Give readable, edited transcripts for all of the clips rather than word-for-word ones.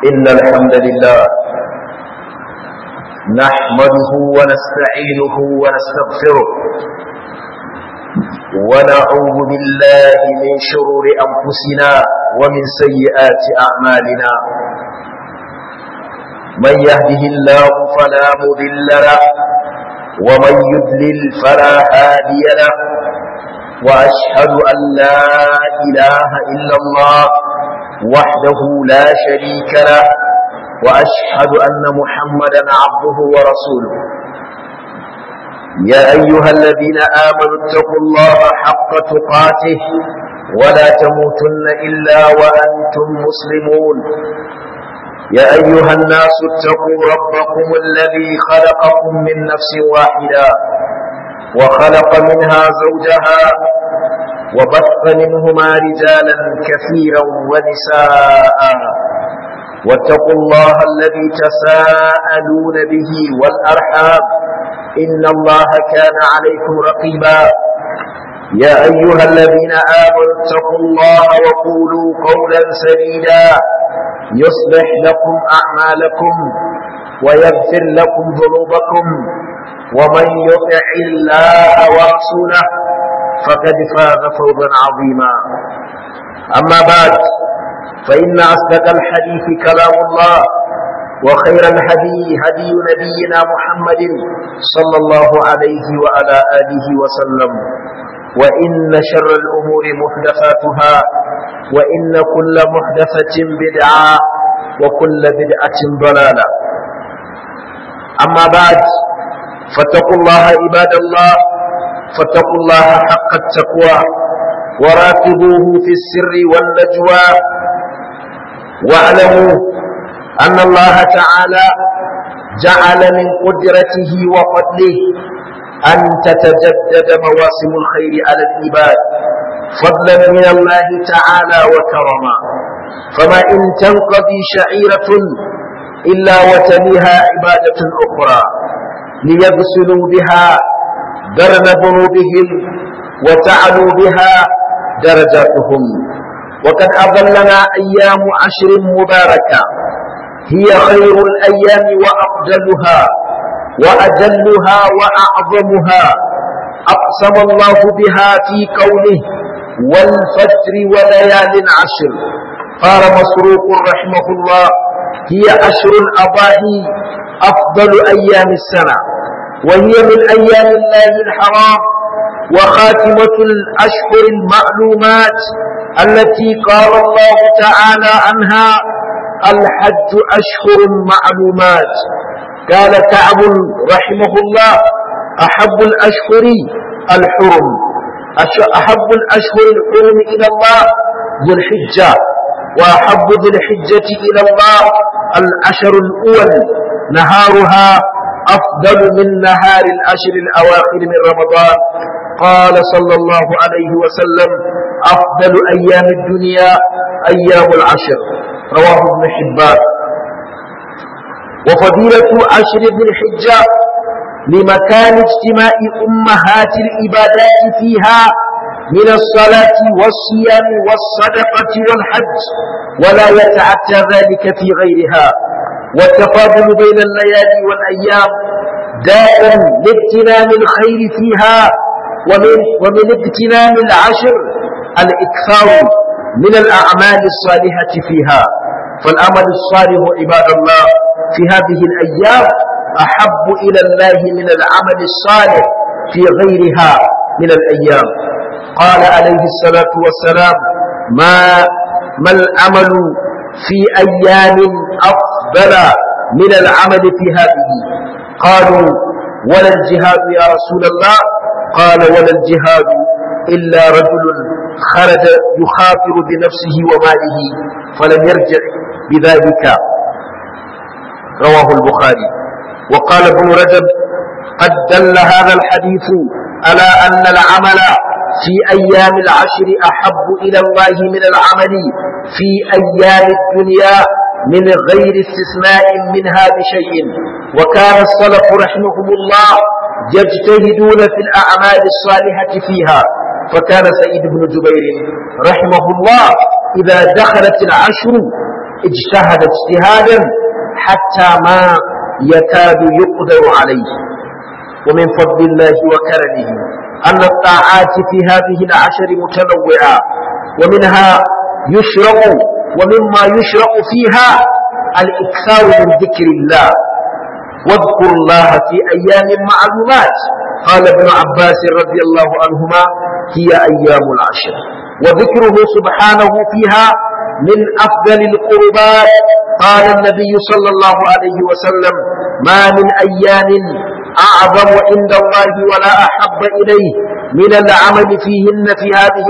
إن الحمد لله نحمده ونستعينه ونستغفره ونعوذ بالله من شرور أنفسنا ومن سيئات أعمالنا. من يهده الله فلا مضل له ومن يضلل فلا هادي له، وأشهد أن لا إله إلا الله وحده لا شريك له، وأشهد أن محمدا عبده ورسوله. يا أيها الذين آمنوا اتقوا الله حق تقاته ولا تموتن إلا وأنتم مسلمون. يا أيها الناس اتقوا ربكم الذي خلقكم من نفس واحدة وخلق منها زوجها وبث منهما رجالا كثيرا ونساء، واتقوا الله الذي تساءلون به والأرحام إن الله كان عليكم رقيبا. يا أيها الذين آمنوا اتقوا الله وقولوا قولا سديدا يصلح لكم أعمالكم ويغفر لكم ذنوبكم، ومن يطع الله ورسوله فقد فاز فوزا عظيما. أما بعد، فإن أصدق الحديث كلام الله، وخير الهدي هدي نبينا محمد صلى الله عليه وعلى آله وسلم، وإن شر الأمور محدثاتها، وإن كل محدثة بدعة، وكل بدعة ضلالة. أما بعد، فاتقوا الله عباد الله، فاتقوا الله حق التقوى وراقبوه في السر والنجوى، واعلموا أن الله تعالى جعل من قدرته وفضله أن تتجدد مواسم الخير على العباد فضلا من الله تعالى وكرما. فما إن تنقضي شعيرة إلا وتليها عبادة أخرى ليغسلوا بها درن ذنوبهم وتعلوا بها درجاتهم. وقد أظلنا أيام عشر مباركة هي خير الأيام وأفضلها وأجلها وأعظمها. أقسم الله بها في قوله: والفجر وليال عشر. قال مسروق رحمه الله: هي عشر الأضاحي أفضل أيام السنة، وهي من أيام الله الحرام وخاتمة الأشهر المعلومات التي قال الله تعالى عنها: الحج أشهر معلومات. قال كعب رحمه الله: أحب الأشهر الحرم، أحب الأشهر الحرم إلى الله ذو الحجة، وأحب ذو الحجة إلى الله العشر الأول نهارها أفضل من نهار العشر الأواخر من رمضان. قال صلى الله عليه وسلم: أفضل أيام الدنيا أيام العشر. رواه ابن حبان. وفضيلة عشر ذي الحجة لمكان اجتماع أمهات العبادات فيها من الصلاة والصيام والصدقة والحج، ولا يتعدى ذلك في غيرها. والتفاضل بين الليالي والأيام دائم لاغتنام الخير فيها. ومن اغتنام العشر الإكثار من الأعمال الصالحة فيها. فالعمل الصالح عباد الله في هذه الأيام أحب إلى الله من العمل الصالح في غيرها من الأيام. قال عليه الصلاة والسلام: ما العمل في أيام أفضل من العمل في هذه؟ قالوا: ولا الجهاد يا رسول الله؟ قال: ولا الجهاد إلا رجل خرج يخاطر بنفسه وماله فلم يرجع بذلك. رواه البخاري. وقال ابن رجب: قد دل هذا الحديث على أن العمل في أيام العشر أحب إلى الله من العمل في أيام الدنيا من غير استثناء منها بشيء. وكان السلف رحمهم الله يجتهدون في الأعمال الصالحة فيها. فكان سعيد بن جبير رحمه الله إذا دخلت العشر اجتهد اجتهادا حتى ما يكاد يقدر عليه. ومن فضل الله وكرمه أن الطاعات في هذه العشر متنوعة، ومنها ومما يشرع فيها الإكثار من ذكر الله. واذكروا الله في أيام معلومات. قال ابن عباس رضي الله عنهما: هي أيام العشر، وذكره سبحانه فيها من أفضل القربات. قال النبي صلى الله عليه وسلم: ما من أيام أعظم عند الله ولا أحب إليه من العمل فيهن في هذه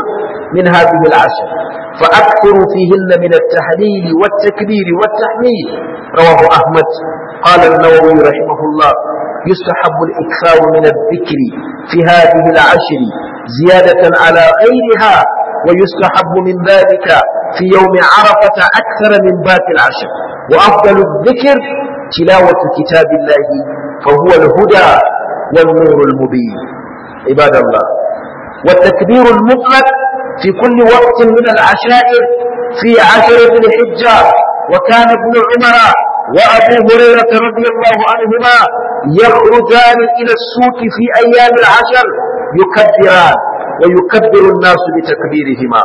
العشر، فأكثروا فيهن من التهليل والتكبير والتحميد. رواه أحمد. قال النووي رحمه الله: يستحب الإكثار من الذكر في هذه العشر زيادة على غيرها، ويستحب من ذلك في يوم عرفة أكثر من باقي العشر. وأفضل الذكر تلاوة كتاب الله، فهو الهدى والنور المبين. عباد الله، والتكبير المطلق في كل وقت من العشائر في عشر ذي الحجة. وكان ابن عمر وأبو هريرة رضي الله عنهما يخرجان إلى السوق في أيام العشر يكبران، ويكبر الناس بتكبيرهما.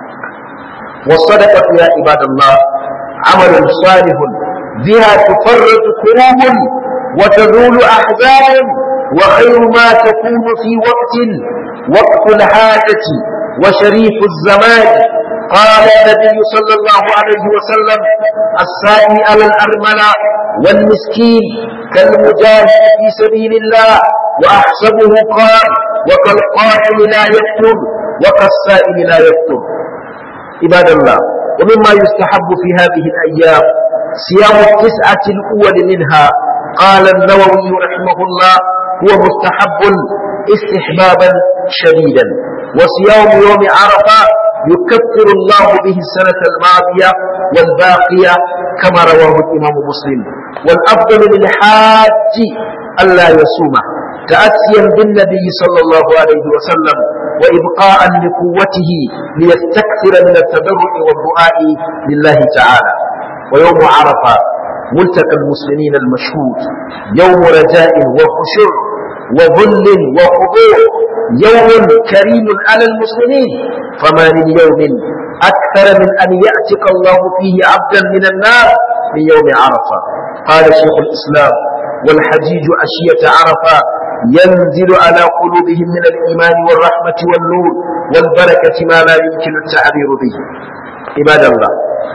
والصدقة يا عباد الله عمل صالح بها تفرج كروب وتزول أحزان، وخير ما تكون في وقت الحاجة وشريف الزمان. قال النبي صلى الله عليه وسلم: السائي على الأرملة والمسكين كالمجاهد في سبيل الله. وأحسبه قال: وكالقائم لا يفتر وكالسائل لا يفتر. عباد الله، ومما يستحب في هذه الأيام صيام التسعة الأول منها. قال النووي رحمه الله: هو مستحب استحبابا شديدا. وصيام يوم عرفة يكفر الله به السنة الماضية والباقية، كما رواه الإمام مسلم. والأفضل للحاج ألا يصومه تأسيا بالنبي صلى الله عليه وسلم، وإبقاء لقوته ليستكثر من التضرع والدعاء لله تعالى. ويوم عرفة ملتقى المسلمين المشهود، يوم رجاء وخشوع وذل وخضوع، يوم كريم على المسلمين. فما من يوم أكثر من أن يأتك الله فيه عبدا من النار من يوم عرفة. قال شيخ الإسلام: والحجيج عشية عرفة ينزل على قلوبهم من الإيمان والرحمة والنور والبركة ما لا يمكن التعبير به. عباد الله،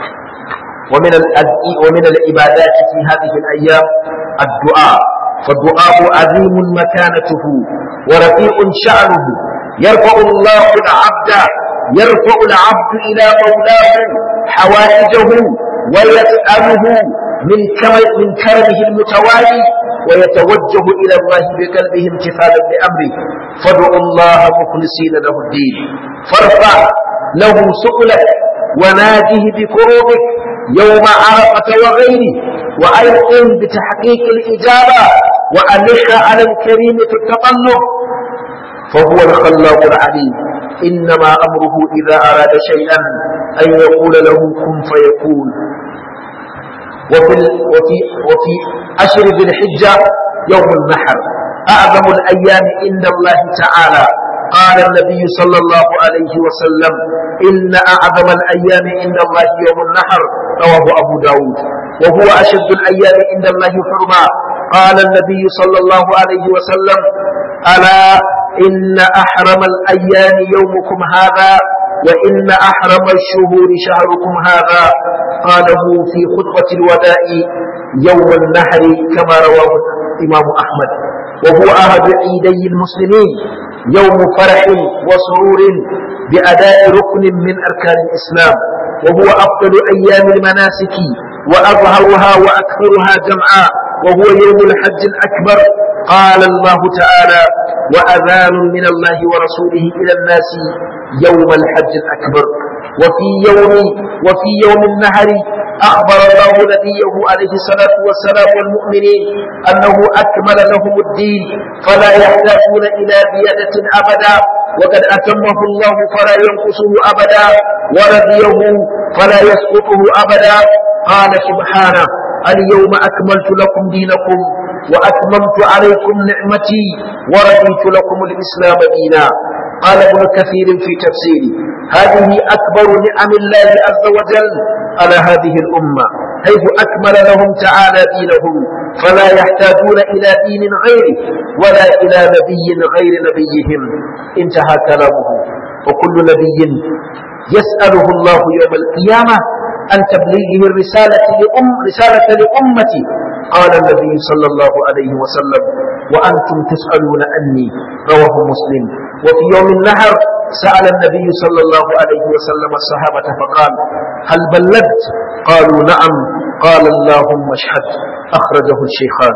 ومن العبادات في هذه الأيام الدعاء. فالدعاء عظيم مكانته ورفيع شأنه. يرفع العبد إلى مولاه حوائجه ويسأله من كرمه المتوالي، ويتوجه إلى الله بقلبه امتثالا لأمره. فادعوا الله مخلصين له الدين، فارفع له سؤلك وناجه بكروبك يوم عرفة وغيره، وأيقن بتحقيق الإجابة، وألح على الكريم في التطلب، فهو الخلاق العليم. إنما أمره إذا أراد شيئا أن يقول له كن فيكون. وفي عشر ذي الحجة يوم النحر أعظم الأيام عند الله تعالى. قال النبي صلى الله عليه وسلم: إن أعظم الأيام عند الله يوم النحر. رواه أبو داود. وهو أشد الأيام عند الله حرمة. قال النبي صلى الله عليه وسلم: ألا إن أحرم الأيام يومكم هذا، وإن أحرم الشهور شهركم هذا. قاله في خطبة الوداع يوم النحر، كما رواه الإمام أحمد. وهو أحد عيدي المسلمين، يوم فرح وسرور بأداء ركن من أركان الإسلام، وهو أفضل أيام المناسك وأظهرها وأكثرها جمعا، وهو يوم الحج الأكبر. قال الله تعالى: وأذان من الله ورسوله إلى الناس يوم الحج الأكبر. وفي يوم النهر أخبر الله نبيه عليه الصلاة والسلام والمؤمنين أنه أكمل لهم الدين فلا يحتاجون إلى زيادة أبدا، وقد أتمه الله فلا ينقصه أبدا، ورضيه فلا يسقطه أبدا. قال سبحانه: اليوم أكملت لكم دينكم وأتممت عليكم نعمتي ورضيت لكم الإسلام دينا. قال ابن كثير في تفسيره: هذه أكبر نعم الله عز وجل على هذه الأمة، حيث أكمل لهم تعالى دينهم فلا يحتاجون إلى دين غيره ولا إلى نبي غير نبيهم. انتهى كلامه. وكل نبي يسأله الله يوم القيامة عن تبليغه رسالة لأمتي. قال النبي صلى الله عليه وسلم: وأنتم تسألون عني. رواه مسلم. وفي يوم النحر سأل النبي صلى الله عليه وسلم الصحابة فقال: هل بلغت؟ قالوا: نعم. قال: اللهم اشهد. أخرجه الشيخان.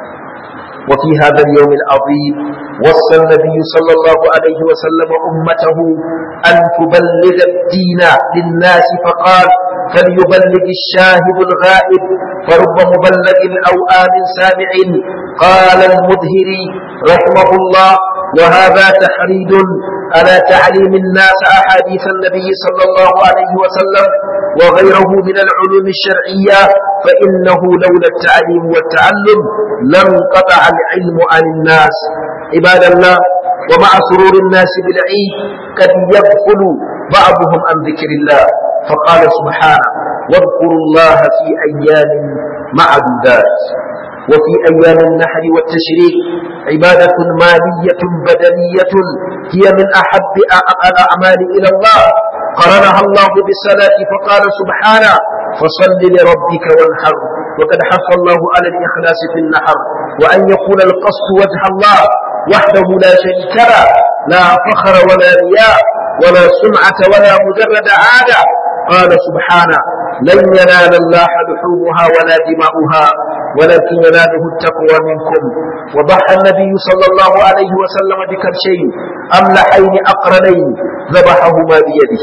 وفي هذا اليوم العظيم وصى النبي صلى الله عليه وسلم أمته أن تبلغ الدين للناس فقال: فليبلغ الشاهد الغائب فرب مبلغ أو آمن سامع. قال المدهري رحمه الله: وهذا تحريض على تعليم الناس أحاديث النبي صلى الله عليه وسلم وغيره من العلوم الشرعية، فإنه لولا التعليم والتعلم لانقطع العلم عن الناس. عباد الله، ومع سرور الناس بالعيد قد يغفل بعضهم عن ذكر الله، فقال سبحانه: واذكروا الله في أيام معدودات. وفي أيام النحر والتشريق عبادة مالية بدنية هي من أحب الأعمال إلى الله، قرنها الله بالصلاة فقال سبحانه: فصل لربك وانحر. وقد حث الله على الإخلاص في النحر، وأن يكون القصد وجه الله وحده لا شريك له، لا فخر ولا رياء ولا سمعة ولا مجرد عادة. قال سبحانه: لن ينال الله لحومها ولا دماؤها ولكن يناله التقوى منكم. وضحى النبي صلى الله عليه وسلم بكبشين أملحين أقرنين ذبحهما بيده.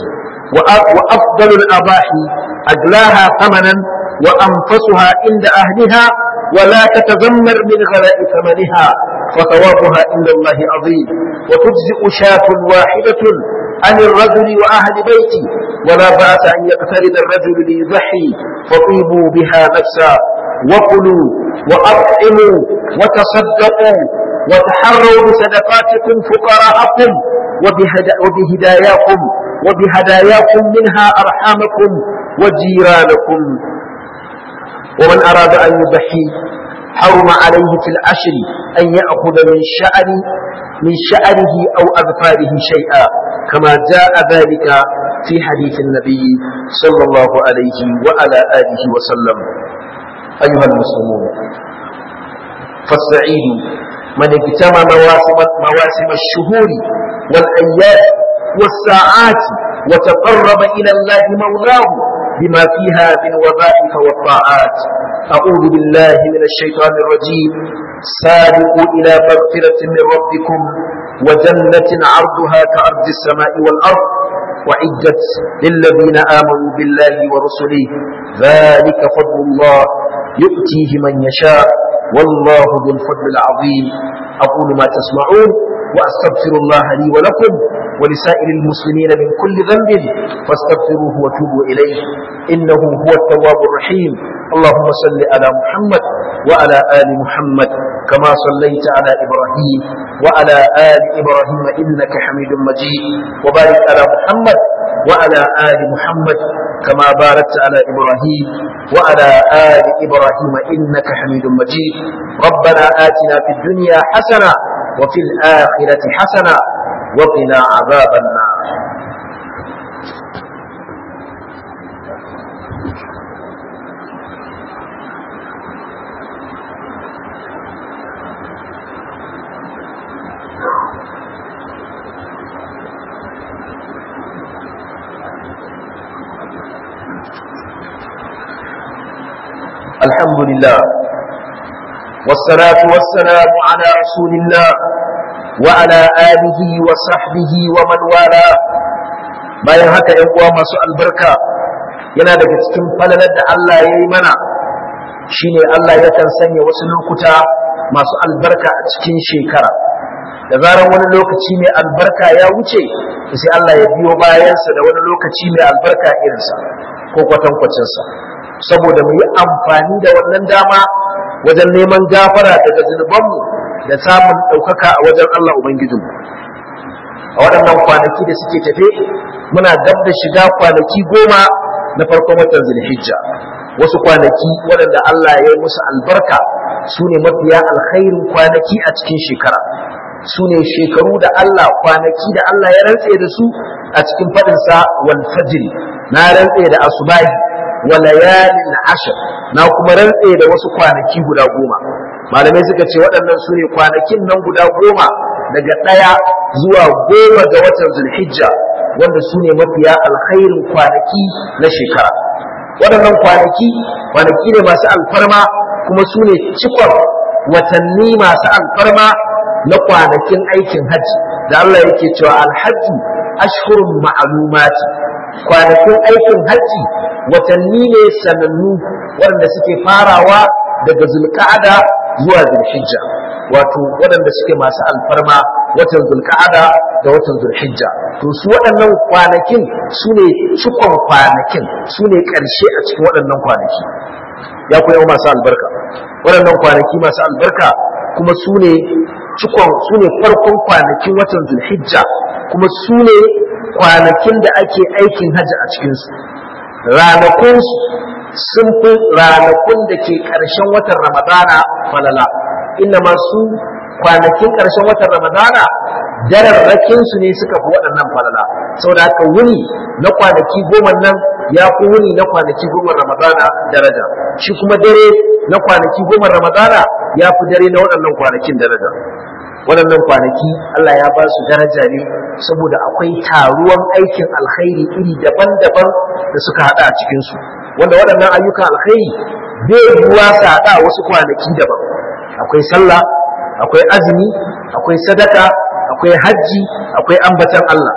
وأفضل الأضاحي أجلاها ثمنا وأنفسها عند أهلها ولا تتذمر من غلاء ثمنها، فثوابها عند الله عظيم. وتجزئ شاة واحدة عن الرجل وأهل بيته، ولا بأس أن يقترب الرجل ليضحي، فطيبوا بها نفسا وكلوا وأطعموا وتصدقوا وتحروا بصدقاتكم فقراءكم وبهداياكم منها أرحامكم وجيرانكم. ومن أراد أن يضحي حرم عليه في العشر أن يأخذ من شعره أو أظفاره شيئا، كما جاء ذلك في حديث النبي صلى الله عليه وعلى آله وسلم. أيها المسلمون، فالسعيد من اجتمع مواسم الشهور والأيام والساعات وتقرب إلى الله مولاه بما فيها من وظائف والطاعات. أعوذ بالله من الشيطان الرجيم. سابقوا إلى مغفرة من ربكم وجنة عرضها كعرض السماء والأرض وعدت للذين آمنوا بالله ورسله، ذلك فضل الله يؤتيه من يشاء والله ذو الفضل العظيم. أقول ما تسمعون وأستغفر الله لي ولكم ولسائر المسلمين من كل ذنب فاستغفروه وتوبوا إليه إنه هو التواب الرحيم. اللهم صل على محمد وعلى آل محمد كما صليت على إبراهيم وعلى آل إبراهيم إنك حميد مجيد، وبارك على محمد وعلى آل محمد كما باركت على إبراهيم وعلى آل إبراهيم إنك حميد مجيد. ربنا آتنا في الدنيا حسنة وفي الآخرة حسنة وقنا عذاب النار. الحمد لله والصلاة والسلام على رسول الله وعلى آله وصحبه ومن والاه. bayan haka ‘yan uwa masu albarka, yana daga cikin falalar da Allah ya yi mana shine Allah yakan sanya wasu lokuta masu albarka a cikin shekara. Da zarar wani lokaci mai albarka ya wuce sai Allah ya biyo bayansa da wani lokaci mai albarka irinsa ko kwatankwacinsa, saboda mu yi amfani da wannan dama wajen neman gafara daga zunubanmu da samun ɗaukaka a wajen Allah Ubangijinmu. A waɗannan kwanaki da suke tafe muna dab da shiga kwanaki 10 na farkon watan Zulhijja, wasu kwanaki waɗanda Allah ya yi musu albarka su ne mafiya alkhairin kwanaki a cikin shekara, su ne shekaru da Allah, kwanaki da Allah ya rantse da su a cikin faɗinsa wal fajr, na rantse da asubahi wa layalin ashr, na kuma rantse da wasu kwanaki guda 10. Malamai suka ce waɗannan su ne kwanakin nan guda 10 daga 1 zuwa 10 ga watan Zulhijja, wanda su ne mafiya alkhairin kwanaki na shekara. Waɗannan kwanaki ne masu alfarma, kuma su ne cikon watanni masu alfarma na kwanakin aikin hajji da Allah yake cewa alhajju ashhurun ma'lumati. Kwanakin aikin hajji watanni ne sanannu waɗanda suke farawa daga Zulqa'ada zuwa Zulhijja, wato waɗanda suke masu alfarma watan Zulqa'ada da watan Zulhijja. To su waɗannan kwanakin su ne cikon kwanakin, su ne ƙarshe a cikin waɗannan kwanaki. Ya ku yau masu albarka, waɗannan kwanaki masu albarka kuma su ne farkon kwanakin watan Zulhijja, kuma su ne kwanakin da ake aikin hajji a cikinsu. Ranakunsu sun fi ranakun da ke ƙarshen watan Ramadana falala, inda masu kwanakin ƙarshen watan Ramadana dararrakinsu ne suka fi waɗannan falala, saboda haka wuni na kwanaki 10 nan ya fi wuni na kwanaki 10 Ramadana daraja, shi kuma dare na kwanaki 10 Ramadana ya fi dare na waɗannan kwanakin daraja. Waɗannan kwanaki Allah ya ba su daraja ne saboda akwai taruwan aikin alkhairi iri daban-daban da suka haɗa a cikinsu, wanda waɗannan ayyukan alkhairi bai yiwuwa su haɗa wasu kwanaki daban. Akwai sallah, akwai azumi, akwai sadaka, akwai hajji, akwai ambatan Allah.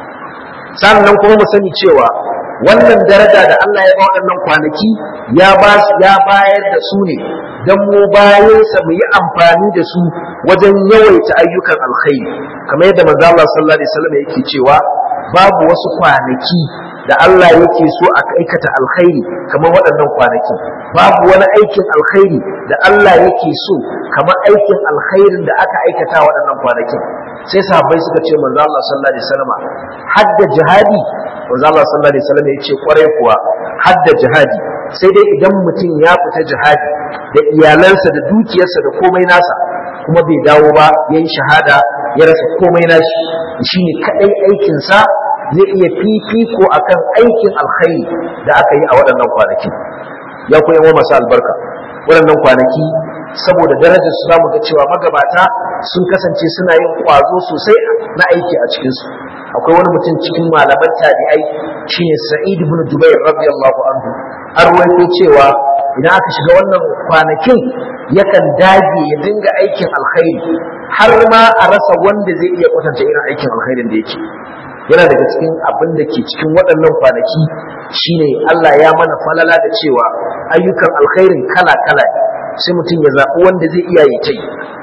Sannan kuma mu sani cewa wannan daraja da Allah ya ba waɗannan kwanaki ya bayar da su ne don mu bayansa mu yi amfani da su wajen yawaita ayyukan alkhairi, kamar yadda manzo Allah sallallahu alaihi wasallam yake cewa babu wasu kwanaki da Allah yake so a aikata alkhairi kamar waɗannan kwanaki. Babu wani aikin alkhairi da Allah yake so kamar aikin alkhairin da aka aikata waɗannan kwanakin. Sai sahabbai suka ce manzo Allah sallallahu alaihi wasallam hadda jihadi? Manzo Allah sallallahu alaihi wasallam ya ce kwarai kuwa hadda jihadi, sai dai idan mutum ya fita jihadi da iyalansa da dukiyarsa da komai nasa kuma bai dawo ba, yayin shahada ya rasa komai nashi, shine kadai aikinsa zai iya fifiko akan aikin alkhairi da aka yi a waɗannan kwanaki. Ya ku yawa masu albarka, waɗannan kwanaki saboda darajar su zamu ga cewa magabata sun kasance suna yin kwazo sosai na aiki a cikinsu. Akwai wani mutum cikin malaman tabi'ai shine Sa'id ibn Jubair radiyallahu anhu, an ruwaito cewa idan aka shiga wannan kwanakin yakan dage ya dinga aikin alkhairi har ma a rasa wanda zai iya kwatanta irin aikin alkhairin da yake. Yana daga cikin abin da ke cikin waɗannan kwanaki shine Allah ya mana falala da cewa ayyukan alkhairin kala-kala ne, sai mutum ya zaɓi wanda zai iya yi ta yi.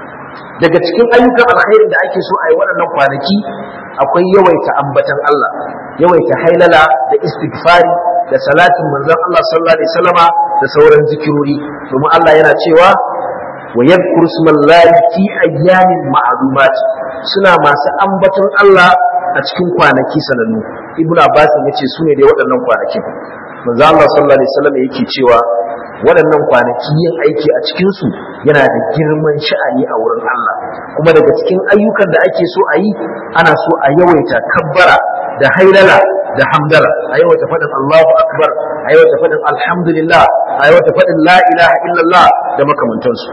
Daga cikin ayyukan alkhairin da ake so a yi waɗannan kwanaki akwai yawaita ambatan Allah, yawaita hailala da istighfari da salatin manzon Allah sallallahu alaihi wasallama da sauran zikirori, domin Allah yana cewa wa yadhkuru smallahi fi ayyamin ma'lumat, suna masu ambaton Allah a cikin kwanaki sanannu. Ibnu Abbas yace su ne dai waɗannan kwanaki. Manzo Allah sallallahu alaihi wasallam yake cewa waɗannan kwanaki yin aiki a cikin su yana da girman sha'ani a wurin Allah, kuma daga cikin ayyukan da ake so a yi ana so a yawaita kabbara da hailala da hamdala, a yawaita faɗin Allahu akbar, a yawaita faɗin alhamdulillah, a yawaita faɗin la ilaha illallah da makamantansu.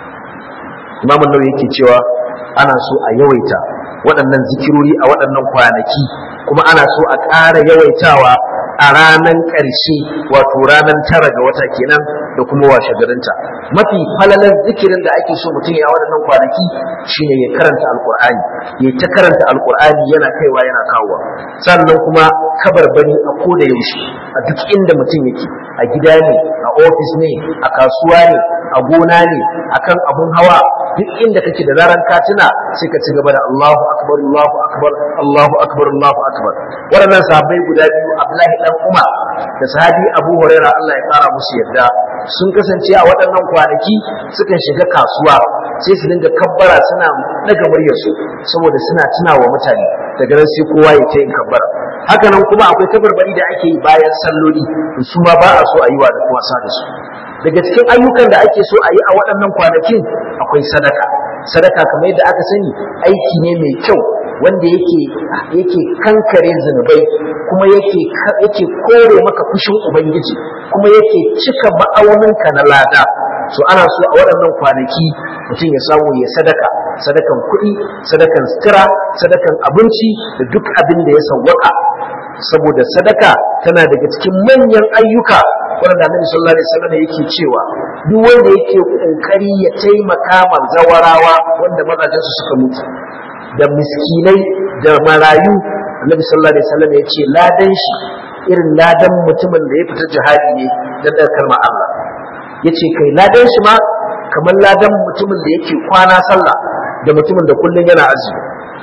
Imam Nawawi yake cewa ana so a yawaita waɗannan zikirori a waɗannan kwanaki kuma ana so a ƙara yawaitawa a ranar ƙarshe wato ranar 9 ga wata kenan da kuma washe garinta. Mafi falalar zikirin da ake so mutum ya waɗannan kwanaki shine ya karanta alƙur'ani, ya ta karanta alƙur'ani yana kaiwa yana kawowa, sannan kuma kabarbari a koda yaushe a duk inda mutum yake, a gida ne, a ofis ne, a kasuwa ne, a gona ne, akan abun hawa, duk inda kake da zaran ka tuna sai ka ci gaba da Allahu akbar Allahu akbar Allahu akbar Allahu akbar. Waɗannan sahabbai guda biyu, Abdullahi dan Umar da sahabi Abu Hurairah, Allah ya kara musu yarda, sun kasance a waɗannan kwanaki sukan shiga kasuwa sai su dinga kabbara suna daga muryarsu saboda suna tunawa mutane, daga nan sai kowa ya ta yin kabbara. Haka nan kuma akwai kabarbari da ake yi bayan salloli, su ma ba a so a yi wa da wasa da su. Daga cikin ayyukan da ake so a yi a waɗannan kwanakin akwai sadaka. Sadaka kamar yadda aka sani aiki ne mai kyau wanda yake kankare zunubai, kuma yake kore maka fushin ubangiji, kuma yake cika ma'auninka na lada. So ana so a waɗannan kwanaki mutum ya samu ya sadaka, sadakan kuɗi, sadakan sutura, sadakan abinci da duk abin da ya sawwaka, saboda sadaka tana daga cikin manyan ayyuka wanda Annabi sallallahu alaihi wasallam yake cewa duk wanda yake kokari ya taimaka ma zawarawa wanda mazajensu suka mutu da miskinai da marayu, Annabi sallallahu alaihi wasallam ya ce ladan shi irin ladan mutumin da ya fita jihadi ne dan da kalmar Allah. Yace kai ladan shi ma kamar ladan mutumin da yake kwana sallah da mutumin da kullun yana azumi.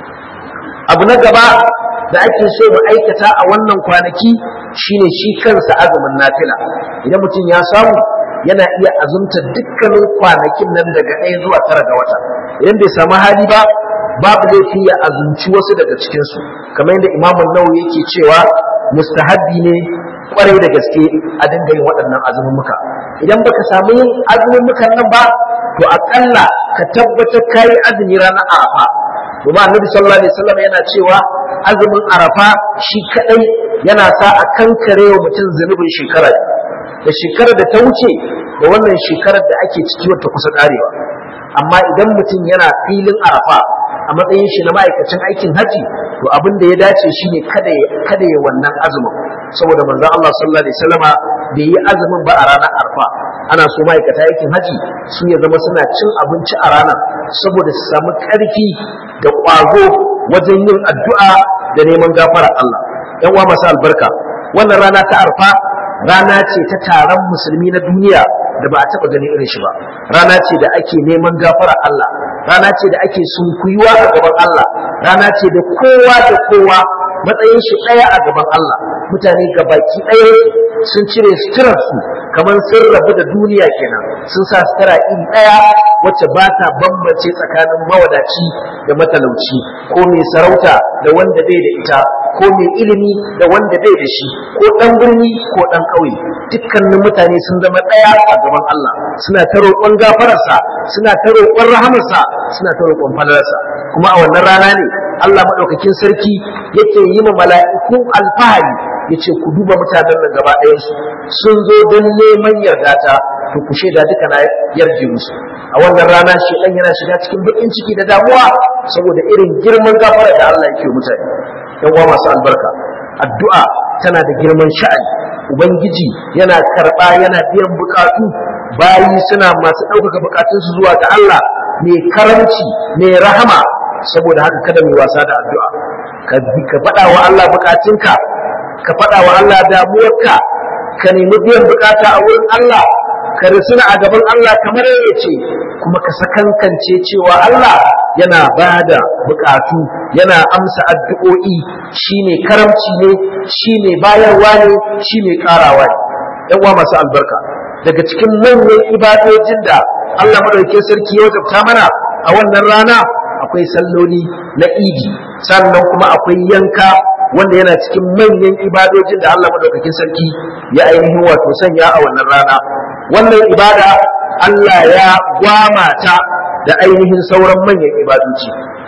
Abu na gaba da ake so mu aikata a wannan kwanaki shine shi kansa azumin nafila. Idan mutum ya samu yana iya azumta dukkanin kwanakin nan daga 1 zuwa 9 ga wata. Idan bai samu hali ba, babu laifi ya azumci wasu daga cikin su, kamar yadda Imam An-Nawawi yake cewa mustahabbi ne kwarai da gaske a dinga yin waɗannan azumumuka. Idan baka samu yin azumumukan nan ba, to akalla ka tabbatar kai azumi ranar Arafa. Domin Annabi sallallahu alaihi wasallam yana cewa azumin Arafa shi kadai yana sa a kankare wa mutum zunubin shekara, da shekarar da ta wuce da wannan shekarar da ake ciki wata kusa karewa. Amma idan mutum yana filin Arafa a matsayin shi na ma'aikacin aikin haji, to abin da ya dace shine kada ya wannan azumin, saboda manzon Allah sallallahu alaihi wasallama bai yi azumin ba a ranar Arafa. Ana so ma'aikata aikin haji su ya zama suna cin abinci a ranar saboda su samu ƙarfi da ƙwazo wajen yin addu'a da neman gafara Allah. Yan uwa masu albarka, wannan rana ta Arafa rana ce ta taron musulmi na duniya da ba a taɓa ganin irin shi ba. Rana ce da ake neman gafara Allah, rana ce da ake sunkuyuwa a gaban Allah, rana ce da kowa matsayin shi ɗaya a gaban Allah. Mutane gabaki ɗaya sun cire suturarsu kamar sun rabu da duniya kenan, sun sa sutura iri ɗaya wacce ba ta bambance tsakanin mawadaci da matalauci, ko mai sarauta da wanda bai da ita, ko mai ilimi da wanda bai da shi, ko ɗan birni ko ɗan ƙauye. Dukkanin mutane sun zama ɗaya a gaban Allah, suna ta roƙon gafararsa, suna ta roƙon rahamarsa, suna ta roƙon falalarsa. Kuma a wannan rana ne Allah maɗaukakin sarki yake yi ma mala'iku alfahari, yace ku duba mutanen nan gaba ɗayansu sun zo don neman yarda ta, to ku shaida duka na yarje musu. A wannan rana shedan yana shiga cikin bakin ciki da damuwa saboda irin girman gafara da Allah yake mutane. Yan uwa masu albarka, addu'a tana da girman sha'ani. Ubangiji yana karɓa, yana biyan bukatu, bayi suna masu ɗaukaka bukatunsu zuwa ga Allah mai karamci mai rahama. Saboda haka kada mu wasa da addu'a, ka faɗa wa Allah bukatunka, ka faɗa wa Allah damuwarka, ka nemi biyan bukata a wurin Allah, ka risuna a gaban Allah kamar yace, kuma ka sakankance cewa Allah yana bada bukatu, yana amsa addu'o'i, shine karamci ne, shine bayarwa ne, shine karawa ne. Yan uwa masu albarka, daga cikin manyan ibadojin da Allah madaukakin sarki ya wajabta mana a wannan rana akwai salloli na Idi, sannan kuma akwai yanka wanda yana cikin manyan ibadojin da Allah madaukakin sarki ya ainihin wato sanya a wannan rana. Wannan ibada Allah ya gwama ta da ainihin sauran manyan ibadoci,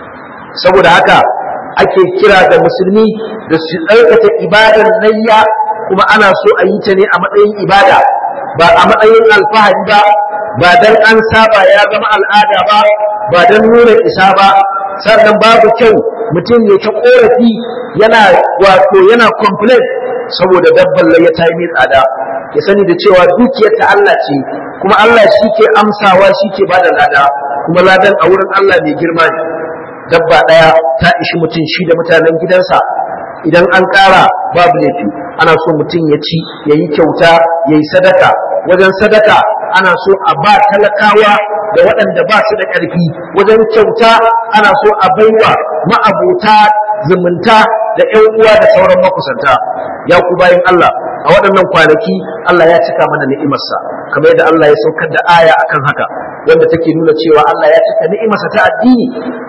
saboda haka ake kira da musulmi da su aikata ibadar layya, kuma ana so a yi ta ne a matsayin ibada, ba a matsayin alfahari ba dan an saba ya zama al'ada ba dan nuna isa ba. Sannan babu kyau mutum ya ta korafi yana complain saboda dabban layya ta yi mai tsada, ya sani da cewa dukiyar ta Allah ce, kuma Allah shi ke amsawa, shi ke bada lada, kuma ladan a wurin Allah mai girma ne. Dabba ɗaya ta ishi mutum shi da mutanen gidansa, idan an ƙara babu laifi. Ana so mutum ya ci, ya yi kyauta, ya yi sadaka. Wajen sadaka ana so a ba talakawa da waɗanda ba su da ƙarfi. Wajen kyauta ana so a baiwa ma'abota zumunta da ƴan uwa da sauran makusanta. Ya ku bayin Allah, a waɗannan kwanaki Allah ya cika mana ni'imarsa, kamar yadda Allah ya saukar da aya akan haka, wanda take nuna cewa Allah ya cika ni'imarsa ta addini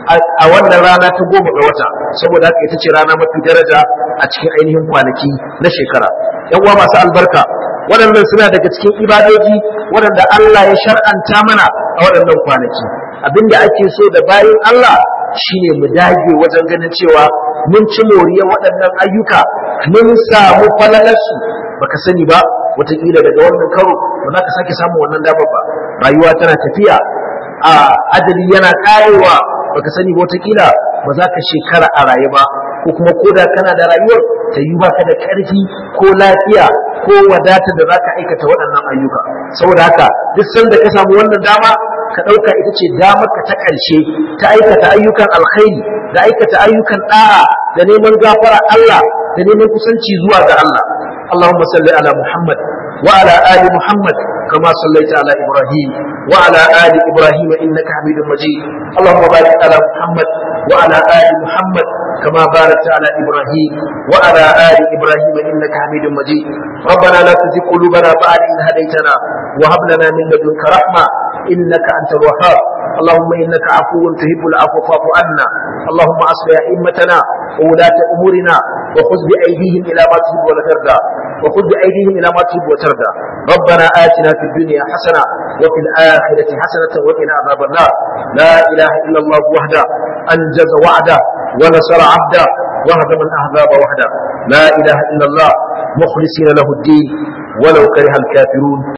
a wannan rana ta 10 ga wata, saboda haka ita ce rana mafi daraja a cikin ainihin kwanaki na shekara. Yan uwa masu albarka, waɗannan suna daga cikin ibadoji waɗanda Allah ya shar'anta mana a waɗannan kwanaki. Abinda ake so da bayin Allah shine mu dage wajen ganin cewa mun ci moriyar waɗannan ayyuka, mun samu falalarsu. Baka sani ba, wataƙila daga wannan karo ba za ka sake samun wannan damar ba. Rayuwa tana tafiya, a ajali yana ƙarewa, baka sani ba, wataƙila ba za ka shekara a raye ba, ko kuma koda kana da rayuwar ta yi baka da ƙarfi ko lafiya ko wadata da za ka aikata waɗannan ayyuka. Saboda haka duk sanda ka samu wannan dama, ka ɗauka ita ce damar ka ta ƙarshe ta aikata ayyukan alkhairi, da aikata ayyukan ɗa'a, da neman gafara Allah, da neman kusanci zuwa ga Allah. Allahumma salli ala Muhammad wa ala ali Muhammad kama sallaita ala Ibrahim wa ala ali Ibrahim innaka Hamidum Majid. Allahumma barik ala Muhammad wa ala ali Muhammad كما باركت على إبراهيم وعلى آل إبراهيم إنك حميد مجيد. ربنا لا تزغ قلوبنا بعد إذ هديتنا وهب لنا من لدنك رحمة إنك أنت الوهاب. اللهم إنك عفو تحب العفو فاعف عنا. اللهم أصلح أئمتنا وولاة أمورنا وخذ بأيديهم إلى ما تحب وترضى ربنا آتنا في الدنيا حسنة وفي الآخرة حسنة وقنا عذاب النار. لا إله إلا الله وحده أنجز وعده ونصر عبده وهزم الأحزاب وحده. لا إله إلا الله مخلصين له الدين ولو كره الكافرون.